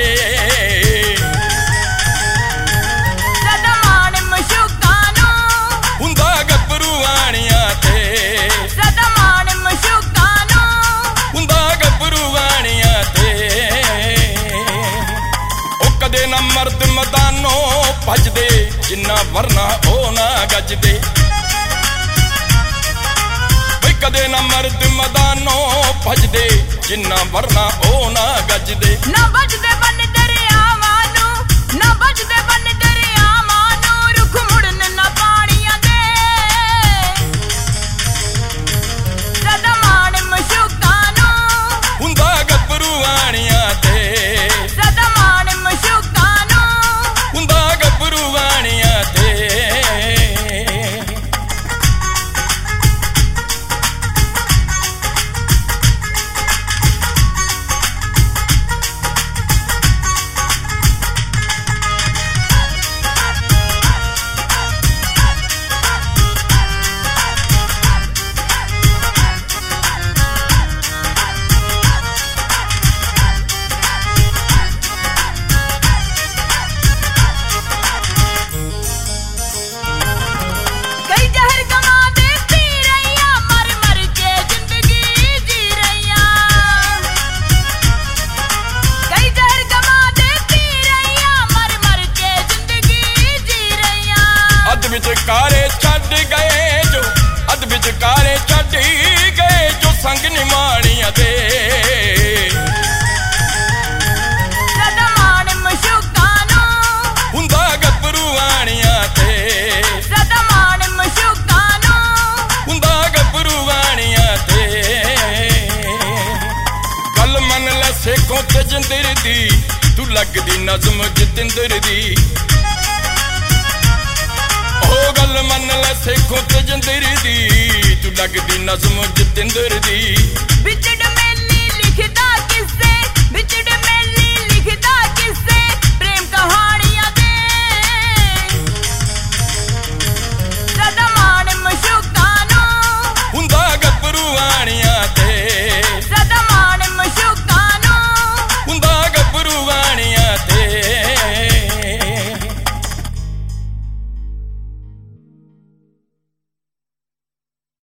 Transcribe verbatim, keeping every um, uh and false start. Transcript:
ਸਦਾ ਮਾਣ ਮਸ਼ੂਕਾਂ ਨੂੰ ਹੁੰਦਾ ਗੱਭਰੂ ਆਣੀਆਂ ਤੇ ਸਦਾ ਮਾਣ ਮਸ਼ੂਕਾਂ ਨੂੰ ਹੁੰਦਾ ਗੱਭਰੂ ਆਣੀਆਂ ਤੇ ਉਹ ਕਦੇ ਨਾ ਮਰਦ ਮੈਦਾਨੋਂ ਭੱਜਦੇ ਜਿੰਨਾ ਵਰਨਾ ਉਹ ਨਾ ਗੱਜਦੇ ਬਈ ਕਦੇ ਨਾ ਮਰਦ ਮੈਦਾਨੋਂ ਭੱਜਦੇ ਜਿੰਨਾ ਵਰਨਾ ਉਹ ਨਾ ਗੱਜਦੇ ਨਾ ਵੱਜਦੇ ਬੰਨ ਦਰਿਆਵਾਂ ਨੂੰ ਨਾ ਵੱਜਦੇ ਬੰਨ ਦਰਿਆਵਾਂ ਨੂੰ ਰੁੱਖ ਮੁੜਨ ਨਾ ਪਾਣੀਆਂ ਦੇ ਸਦਾ ਮਾਣ ਮਸ਼ੂਕਾਂ ਨੂੰ ਹੁੰਦਾ ਗੱਭਰੂ ਆਣੀਆਂ ਤੇ ਸਦਾ ਮਾਣ ਮਸ਼ੂਕਾਂ ਨੂੰ ਹੁੰਦਾ ਗੱਭਰੂ ਆਣੀਆਂ ਤੇ ਕਈ ਜ਼ਹਿਰ ਗਵਾ ਦੇ ਪੀ ਰਹੀਆਂ ਮਰ ਮਰ ਕੇ ਜ਼ਿੰਦਗੀ ਜੀ ਰਹੀਆਂ ਕਈ ਜ਼ਹਿਰ ਗਵਾ ਦੇ ਪੀ ਰਹੀਆਂ ਮਰ ਮਰ ਕੇ ਜ਼ਿੰਦਗੀ ਜੀ ਰਹੀਆਂ ਅੱਧ ਵਿਚਕਾਰੇ ਛੱਡ ਗਏ ਜੋ ਅੱਧ ਵਿਚਕਾਰੇ ਛੱਡ ਗਏ ਜੋ ਸੰਗ ਨਿਮਾਣੀਆਂ ਦੇ ਸਦਾ ਮਾਣ ਮਸ਼ੂਕਾਂ ਨੂੰ ਹੁੰਦਾ ਗੱਭਰੂ ਆਣੀਆਂ ਤੇ ਸਦਾ ਮਾਣ ਮਸ਼ੂਕਾਂ ਨੂੰ ਹੁੰਦਾ ਗੱਭਰੂ ਆਣੀਆਂ ਤੇ ਗੱਲ ਮੰਨ ਲੈ ਸੇਖੋਂ ਤੇ ਜਿੰਦਰ ਦੀ ਤੂੰ ਲੱਗਦੀ ਨਜ਼ਮ ਜਤਿੰਦਰ ਦੀ ਉਹ ਗੱਲ ਮੰਨ ਲੈ ਸੇਖੋਂ ਤੇ ਜਿੰਦਰ ਦੀ ਤੂੰ ਲੱਗਦੀ ਨਜ਼ਮ ਜਤਿੰਦਰ ਦੀ ਵਿਚੜ ਮੇਲੀ ਲਿਖਦਾ ਕਿਸੇ ਵਿਚੜ